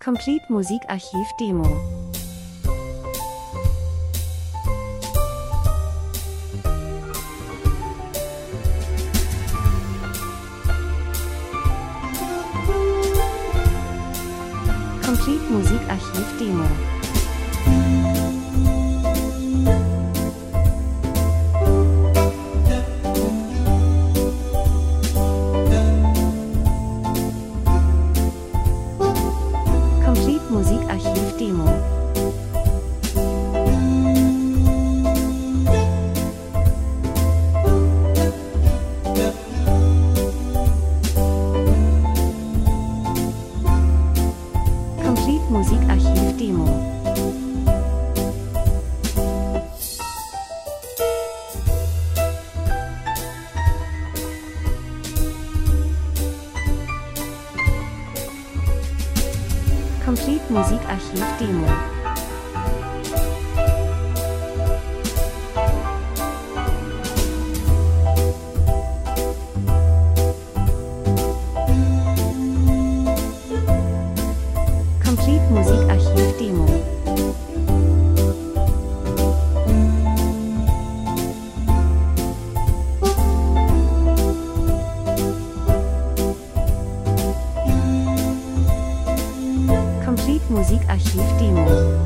Complete Musikarchiv Demo. Complete Musikarchiv Demo. Complete Musikarchiv Demo. Complete Musikarchiv Demo. Complete Musikarchiv Demo. Complete Musikarchiv Demo. Complete Musikarchiv Demo.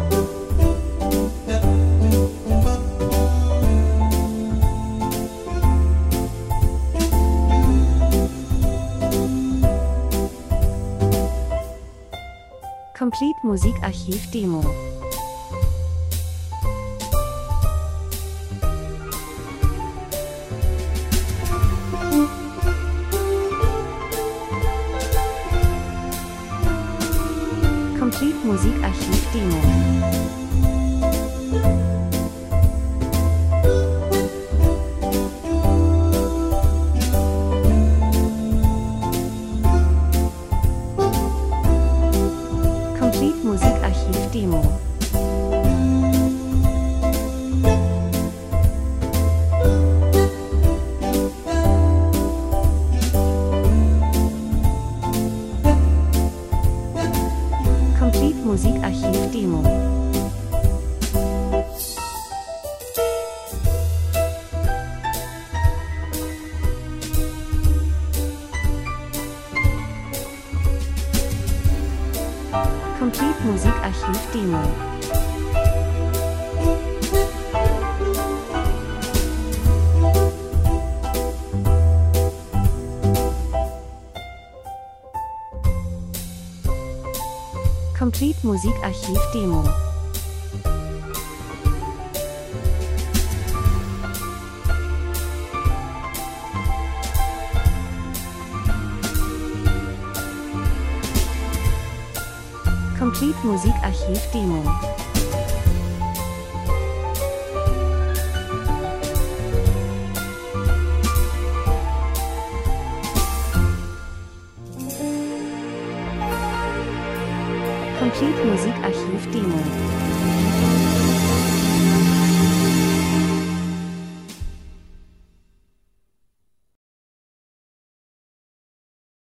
Complete Musikarchiv Demo. Complete Musikarchiv Demo. Complete Musikarchiv Demo. Complete Musikarchiv Demo. Complete Musikarchiv Demo. Complete Musikarchiv Demo. Complete Musikarchiv Demo. Complete Musikarchiv Demo.